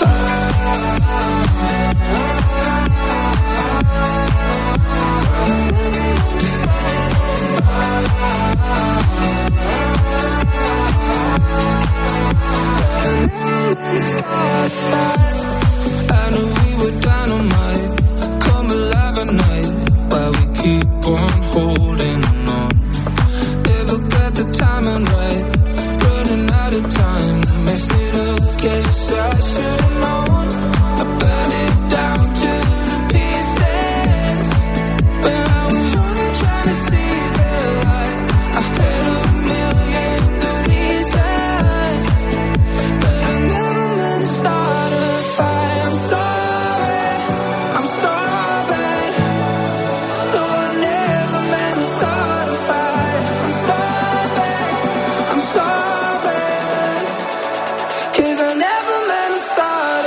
I knew we were dynamite, come alive at night, while we keep on holding on. Never got the timing right, running out of time, messed it up, guess I should've known. I burned it down to the pieces, when I was only trying to see the light. I had a million good reasons, but I never meant to start a fight. I'm sorry, I'm sorry. No, I never meant to start a fight. I'm sorry, I'm sorry. 'Cause I never meant to start a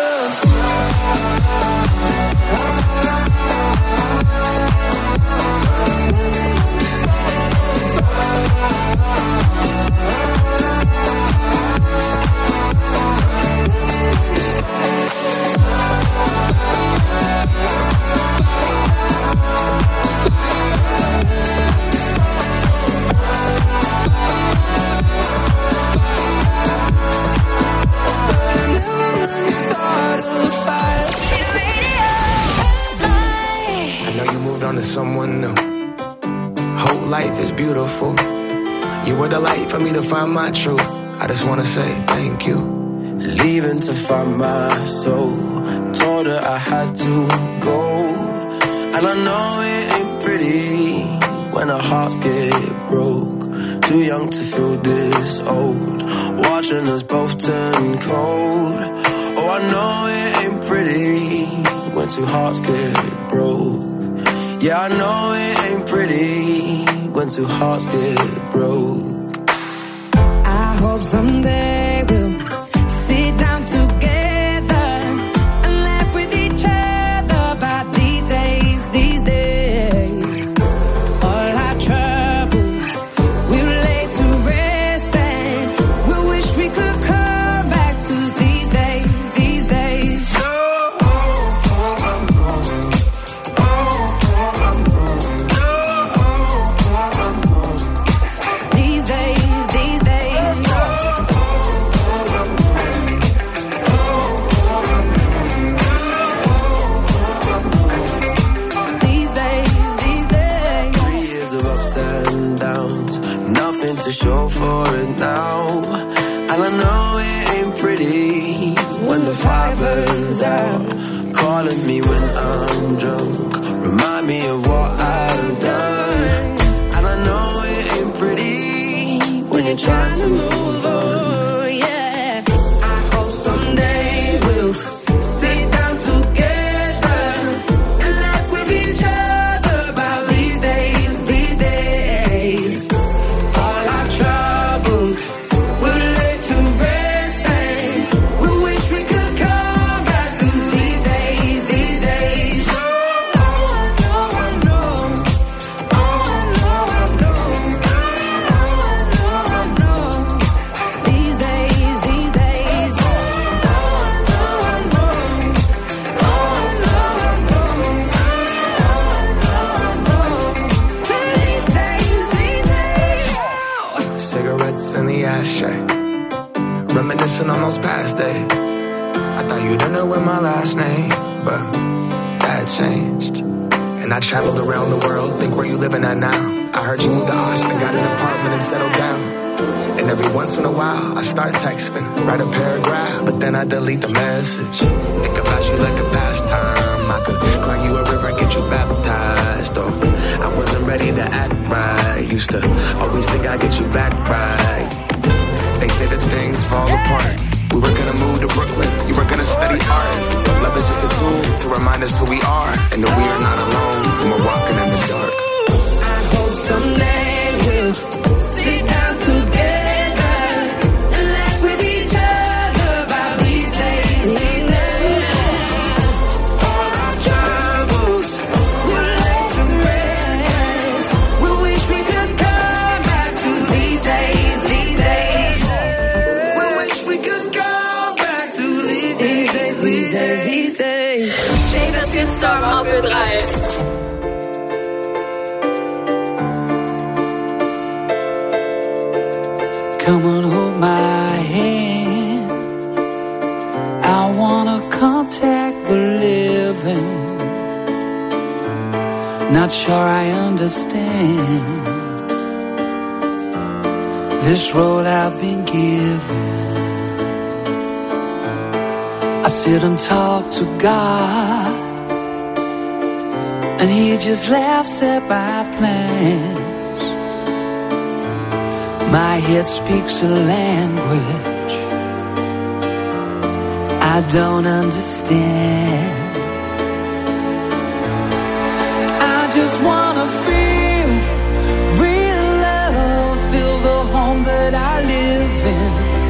I know you moved on to someone new. Whole life is beautiful. You were the light for me to find my truth. I just wanna say thank you. Leaving to find my soul. Told her I had to go. And I know it ain't pretty when our hearts get broke. Too young to feel this old. Watching us both turn cold. Oh, I know it ain't pretty when two hearts get broke. Yeah, I know it ain't pretty when two hearts get broke. I hope someday we'll sit down together and laugh with each other about these days, these days. All our troubles we'll lay to rest and we'll wish we could come back to these days, these days. These days, these days. These days, these days. 3 years of ups and downs, nothing to show for it now. And I know it ain't pretty when the fire burns out. Calling me when I'm drunk, remind me of what I've done. And I know it ain't pretty when you're trying to move on, yeah. I hope someday we'll sit down together and laugh with each other about these days, these days. All our troubles will lay to rest and we wish we could come back to these days, these days. Oh, I know, I know. Oh, I know, I know. These days, these days. Oh, I know, I know. Oh, I know, I know. These days, these days. Cigarettes in the ashtray, reminiscing on those past days. I thought you didn't know my last name, but that changed. And I traveled around the world, think where you living at now. I heard you moved to Austin, got an apartment and settled down. And every once in a while, I start texting, write a paragraph, but then I delete the message. Think about you like a pastime. I could cry you a river and get you baptized. Though I wasn't ready to act right. Used to always think I'd get you back right. They say that things fall apart. We were gonna move to Brooklyn, you were gonna study art. But love is just a tool to remind us who we are, and that we are not alone when we're walking in the dark. I hope someday we'll sit down together and laugh with each other about these days, these days. All our troubles will lay to rest. We wish we could come back to these days, these days. We wish we could come back to these days, these days, these days. Shane's Hitstorm auf für 3. Come on, hold my hand. I wanna contact the living. Not sure I understand this road I've been given. I sit and talk to God, and He just laughs at my plans. My head speaks a language I don't understand. I just wanna feel real love, feel the home that I live in.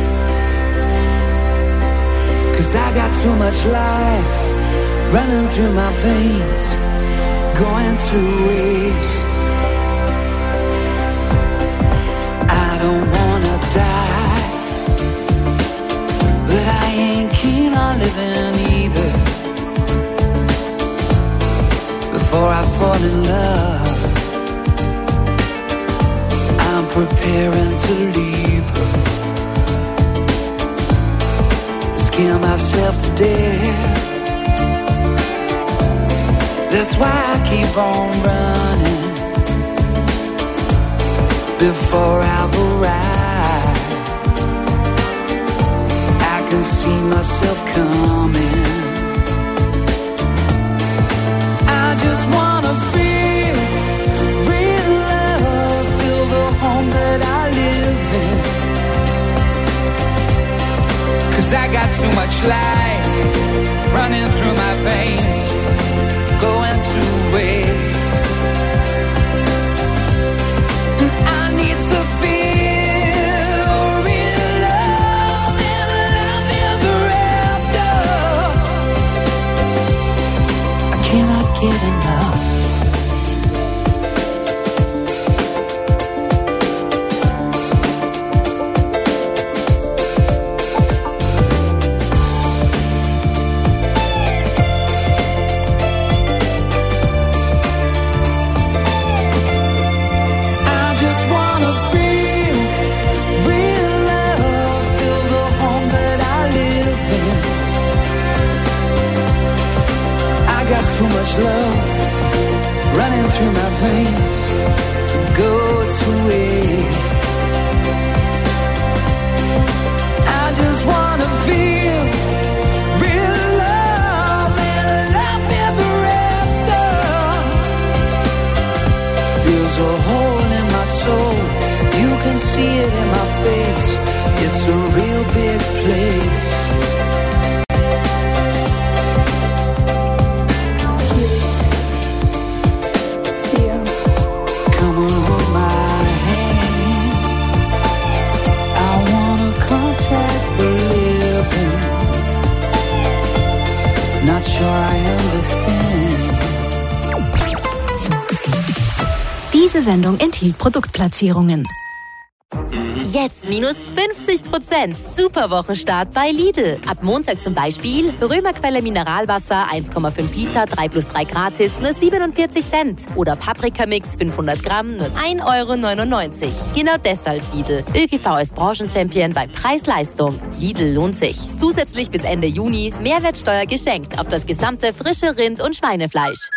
'Cause I got too much life running through my veins, going to waste. I don't wanna die, but I ain't keen on living either. Before I fall in love, I'm preparing to leave her. Scare myself to death. That's why I keep on running. Before I've arrived, I can see myself coming. I just wanna feel real love, feel the home that I live in. 'Cause I got too much life running through my veins, going to waste. I need to feel real love and love ever after. I cannot get enough. Diese Sendung enthielt Produktplatzierungen. Jetzt minus 50%. Super Wochenstart bei Lidl. Ab Montag zum Beispiel Römerquelle Mineralwasser 1,5 Liter, 3+3 gratis, nur 47 Cent. Oder Paprikamix 500 Gramm, nur 1,99 €. Genau deshalb Lidl. ÖGV als Branchenchampion bei Preis-Leistung. Lidl lohnt sich. Zusätzlich bis Ende Juni Mehrwertsteuer geschenkt auf das gesamte frische Rind- und Schweinefleisch.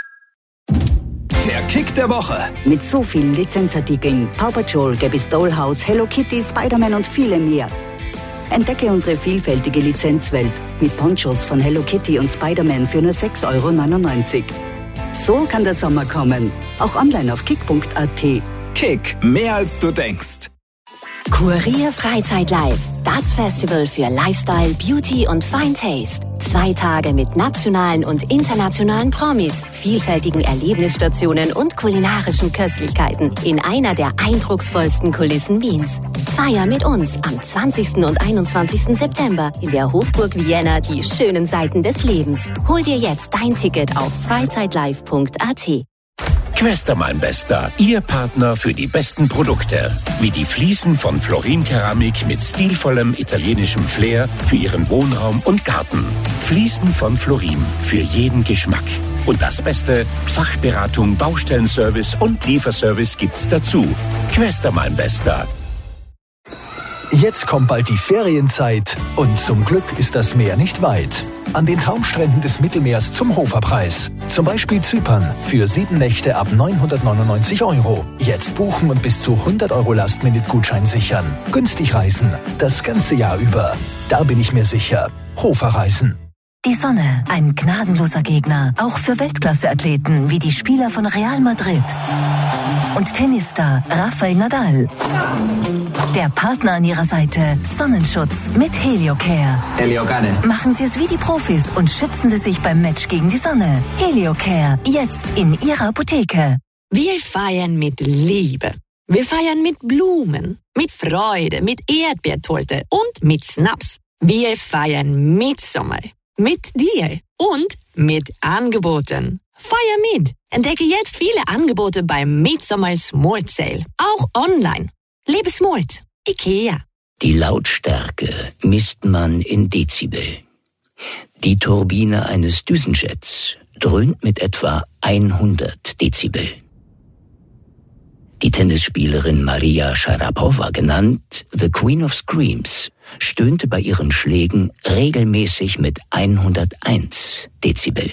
Der Kick der Woche. Mit so vielen Lizenzartikeln, Paw Patrol, Gabby's Dollhouse, Hello Kitty, Spider-Man und viele mehr. Entdecke unsere vielfältige Lizenzwelt mit Ponchos von Hello Kitty und Spider-Man für nur 6,99 €. So kann der Sommer kommen. Auch online auf kick.at. Kick, mehr als du denkst. Kurier Freizeit Live. Das Festival für Lifestyle, Beauty und Fine Taste. 2 Tage mit nationalen und internationalen Promis, vielfältigen Erlebnisstationen und kulinarischen Köstlichkeiten in einer der eindrucksvollsten Kulissen Wiens. Feier mit uns am 20. und 21. September in der Hofburg Vienna die schönen Seiten des Lebens. Hol dir jetzt dein Ticket auf freizeitlive.at. Quester mein Bester, Ihr Partner für die besten Produkte. Wie die Fliesen von Florin Keramik mit stilvollem italienischem Flair für Ihren Wohnraum und Garten. Fliesen von Florin für jeden Geschmack. Und das Beste, Fachberatung, Baustellenservice und Lieferservice gibt's dazu. Quester mein Bester. Jetzt kommt bald die Ferienzeit und zum Glück ist das Meer nicht weit. An den Traumstränden des Mittelmeers zum Hoferpreis. Zum Beispiel Zypern für 7 Nächte ab 999 €. Jetzt buchen und bis zu 100 € Last-Minute-Gutschein sichern. Günstig reisen, das ganze Jahr über. Da bin ich mir sicher. Hoferreisen. Die Sonne, ein gnadenloser Gegner, auch für Weltklasse-Athleten wie die Spieler von Real Madrid. Und Tennisstar Rafael Nadal. Der Partner an ihrer Seite, Sonnenschutz mit Heliocare. Heliocare. Machen Sie es wie die Profis und schützen Sie sich beim Match gegen die Sonne. Heliocare, jetzt in Ihrer Apotheke. Wir feiern mit Liebe. Wir feiern mit Blumen, mit Freude, mit Erdbeertorte und mit Snaps. Wir feiern Mitsommer. Mit dir und mit Angeboten. Feier mit! Entdecke jetzt viele Angebote beim Midsommer Smart Sale. Auch online. Lebe smart. IKEA. Die Lautstärke misst man in Dezibel. Die Turbine eines Düsenjets dröhnt mit etwa 100 Dezibel. Die Tennisspielerin Maria Sharapova, genannt The Queen of Screams, stöhnte bei ihren Schlägen regelmäßig mit 101 Dezibel.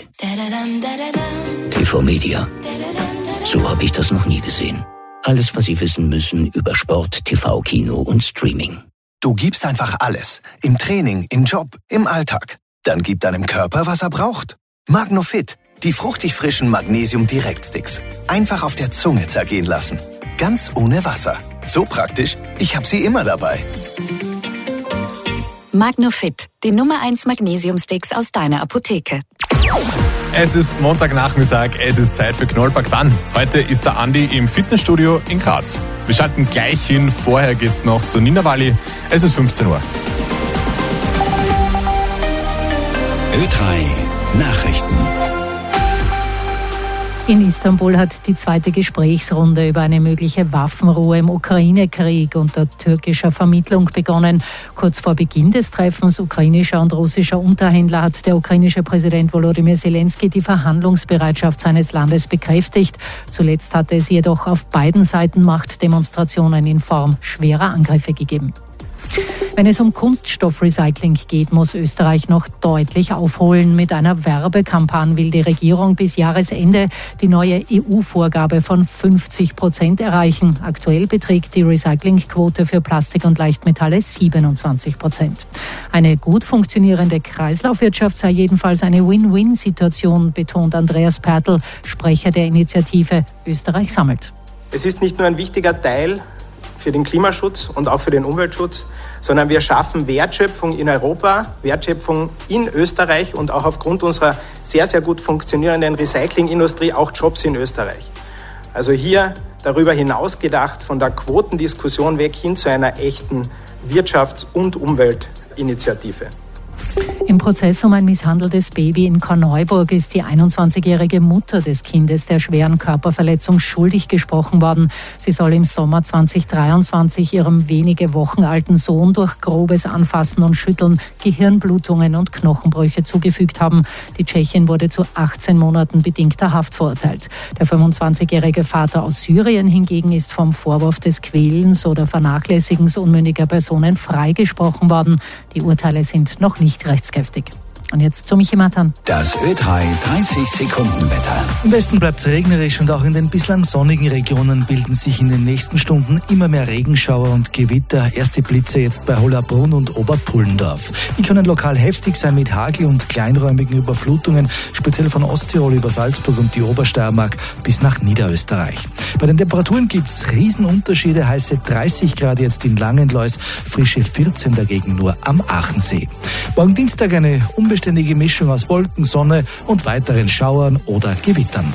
TV Media. So habe ich das noch nie gesehen. Alles, was Sie wissen müssen über Sport, TV, Kino und Streaming. Du gibst einfach alles. Im Training, im Job, im Alltag. Dann gib deinem Körper, was er braucht. Magnofit. Die fruchtig frischen Magnesium-Direktsticks. Einfach auf der Zunge zergehen lassen. Ganz ohne Wasser. So praktisch, ich habe sie immer dabei. Magnofit, die Nummer 1 Magnesiumsticks aus deiner Apotheke. Es ist Montagnachmittag, es ist Zeit für Knollpack dann. Heute ist der Andi im Fitnessstudio in Graz. Wir schalten gleich hin, vorher geht's noch zu Nina Walli. Es ist 15 Uhr. Ö3 Nachrichten. In Istanbul hat die zweite Gesprächsrunde über eine mögliche Waffenruhe im Ukraine-Krieg unter türkischer Vermittlung begonnen. Kurz vor Beginn des Treffens ukrainischer und russischer Unterhändler hat der ukrainische Präsident Volodymyr Zelensky die Verhandlungsbereitschaft seines Landes bekräftigt. Zuletzt hatte es jedoch auf beiden Seiten Machtdemonstrationen in Form schwerer Angriffe gegeben. Wenn es um Kunststoffrecycling geht, muss Österreich noch deutlich aufholen. Mit einer Werbekampagne will die Regierung bis Jahresende die neue EU-Vorgabe von 50% erreichen. Aktuell beträgt die Recyclingquote für Plastik und Leichtmetalle 27%. Eine gut funktionierende Kreislaufwirtschaft sei jedenfalls eine Win-Win-Situation, betont Andreas Pertl, Sprecher der Initiative Österreich sammelt. Es ist nicht nur ein wichtiger Teil für den Klimaschutz und auch für den Umweltschutz, sondern wir schaffen Wertschöpfung in Europa, Wertschöpfung in Österreich und auch aufgrund unserer sehr, sehr gut funktionierenden Recyclingindustrie auch Jobs in Österreich. Also hier darüber hinaus gedacht, von der Quotendiskussion weg hin zu einer echten Wirtschafts- und Umweltinitiative. Im Prozess um ein misshandeltes Baby in Korneuburg ist die 21-jährige Mutter des Kindes der schweren Körperverletzung schuldig gesprochen worden. Sie soll im Sommer 2023 ihrem wenige Wochen alten Sohn durch grobes Anfassen und Schütteln Gehirnblutungen und Knochenbrüche zugefügt haben. Die Tschechin wurde zu 18 Monaten bedingter Haft verurteilt. Der 25-jährige Vater aus Syrien hingegen ist vom Vorwurf des Quälens oder Vernachlässigens unmündiger Personen freigesprochen worden. Die Urteile sind noch nicht rechtskräftig. Und jetzt zu Michi Matan. Das Ö3 30-Sekunden-Wetter. Im Westen bleibt es regnerisch und auch in den bislang sonnigen Regionen bilden sich in den nächsten Stunden immer mehr Regenschauer und Gewitter. Erste Blitze jetzt bei Hollabrunn und Oberpullendorf. Die können lokal heftig sein mit Hagel und kleinräumigen Überflutungen, speziell von Osttirol über Salzburg und die Obersteiermark bis nach Niederösterreich. Bei den Temperaturen gibt es Riesenunterschiede, heiße 30 Grad jetzt in Langenlois, frische 14 dagegen nur am Aachensee. Morgen Dienstag eine unbeständige Mischung aus Wolken, Sonne und weiteren Schauern oder Gewittern.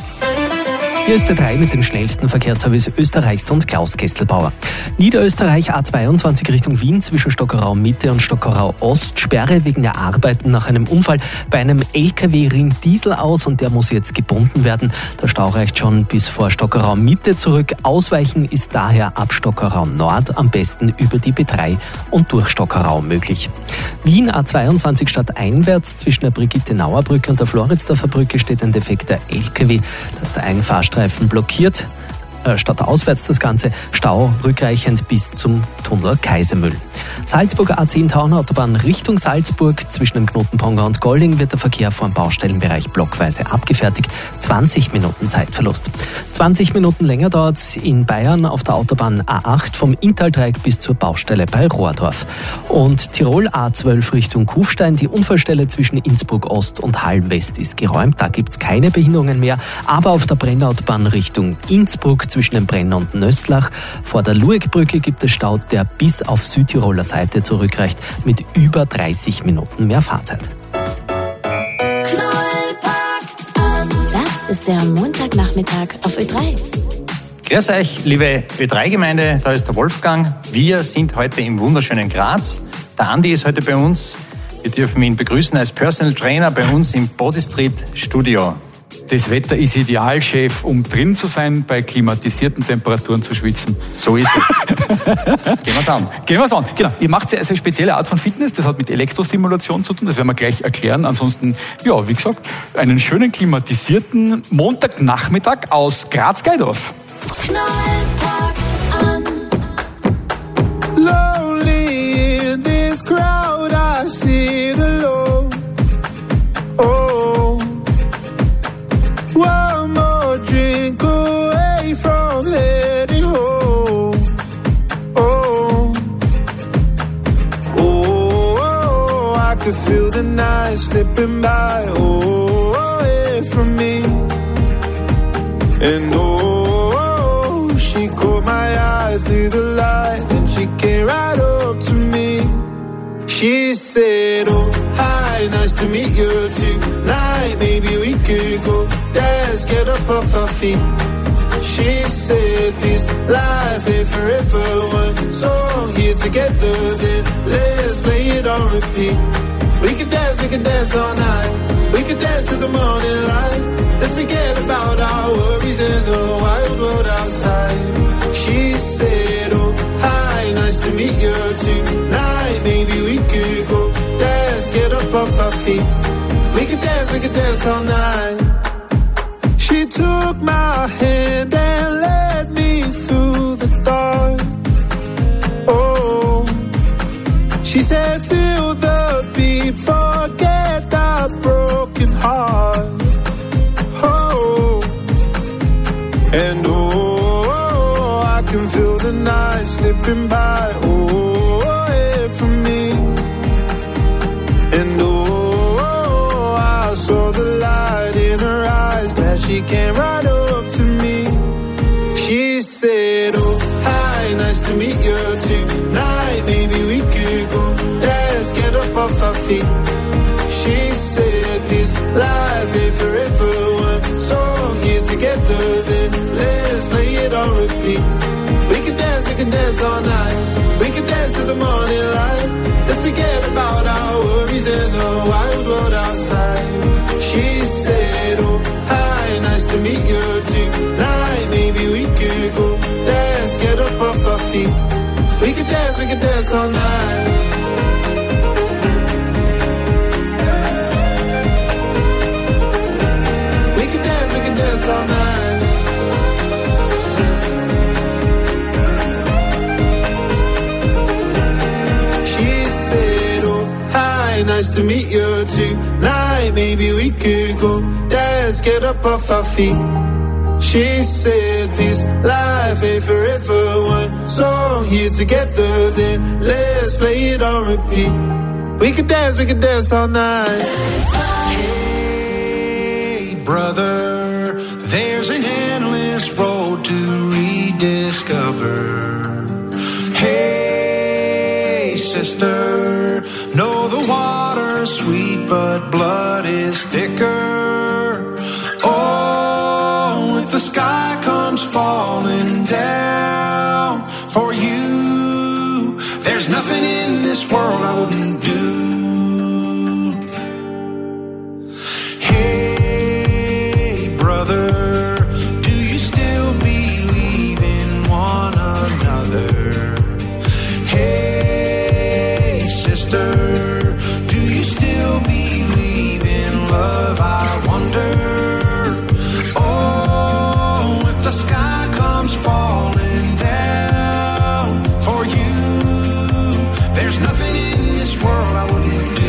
Hier ist der 3 mit dem schnellsten Verkehrsservice Österreichs und Klaus Kestelbauer. Niederösterreich A22 Richtung Wien zwischen Stockerau Mitte und Stockerau Ost. Sperre wegen der Arbeiten nach einem Unfall bei einem LKW-Ring Diesel aus und der muss jetzt gebunden werden. Der Stau reicht schon bis vor Stockerau Mitte zurück. Ausweichen ist daher ab Stockerau Nord am besten über die B3 und durch Stockerau möglich. Wien A22 stadteinwärts zwischen der Brigitte-Nauer-Brücke und der Floridsdorfer Brücke steht ein defekter LKW. Da ist der Einfahrstreifen blockiert. Stadtauswärts das Ganze, Stau rückreichend bis zum Tunnel Kaisermühl. Salzburger A10 Tauernautobahn Richtung Salzburg. Zwischen dem Knoten Ponga und Golling wird der Verkehr vor dem Baustellenbereich blockweise abgefertigt. 20 Minuten Zeitverlust. 20 Minuten länger dauert es in Bayern auf der Autobahn A8 vom Inntalteig bis zur Baustelle bei Rohrdorf. Und Tirol A12 Richtung Kufstein. Die Unfallstelle zwischen Innsbruck Ost und Hall West ist geräumt. Da gibt es keine Behinderungen mehr. Aber auf der Brennautobahn Richtung Innsbruck zwischen dem Brenner und Nösslach vor der Luegbrücke gibt es Stau, der bis auf Südtiroler Seite zurückreicht mit über 30 Minuten mehr Fahrzeit. Das ist der Montagnachmittag auf Ö3. Grüß euch, liebe Ö3-Gemeinde, da ist der Wolfgang. Wir sind heute im wunderschönen Graz. Der Andi ist heute bei uns. Wir dürfen ihn begrüßen als Personal Trainer bei uns im Body Street Studio. Das Wetter ist ideal, Chef, um drin zu sein, bei klimatisierten Temperaturen zu schwitzen. So ist es. Gehen wir's an. Genau. Ihr macht eine spezielle Art von Fitness, das hat mit Elektrostimulation zu tun, das werden wir gleich erklären. Ansonsten, ja, wie gesagt, einen schönen klimatisierten Montagnachmittag aus Graz-Geidorf. Lonely in this crowd, I sit alone. Oh, one more drink away from heading home. Oh, oh, I could feel the night slipping by. Oh, away from me. And oh, she caught my eye through the light and she came right up to me. She said, oh, hi, nice to meet you tonight. Maybe we could go dance, get up off our feet. She said, this life ain't forever. One song here together, then let's play it on repeat. We can dance all night. We can dance to the morning light. Let's forget about our worries in the wild world outside. She said, oh, hi, nice to meet you tonight. Maybe we could go dance, get up off our feet. We could dance all night. She took my hand and led me through the dark. Oh, she said, feel the beat, forget our broken heart. Oh, and oh, I can feel the night slipping by. Oh, away from me. And oh, I saw the light in her eyes, glad she came right up to me. She said, oh, hi, nice to meet you tonight. Maybe we could go dance, get up off our feet. She said, this life ain't forever. One song here together, then let's play it on repeat. We can dance all night. We can dance to the morning light. Let's forget about our worries and the wild dance all night. We could dance all night. She said, oh, hi, nice to meet you tonight. Maybe we could go dance, get up off our feet. She said this life ain't forever. One song here together, then let's play it on repeat. We could dance all night. Hey, brother, there's an endless road to rediscover. Hey, sister, know the water's sweet, but blood is thicker. Oh, if the sky comes falling down for you, there's nothing in this world I wouldn't do. Hey, brother, do you still believe in one another? Hey, sister, do you still believe in love? I wonder. Oh, if the sky comes falling down for you, there's nothing in this world I wouldn't do.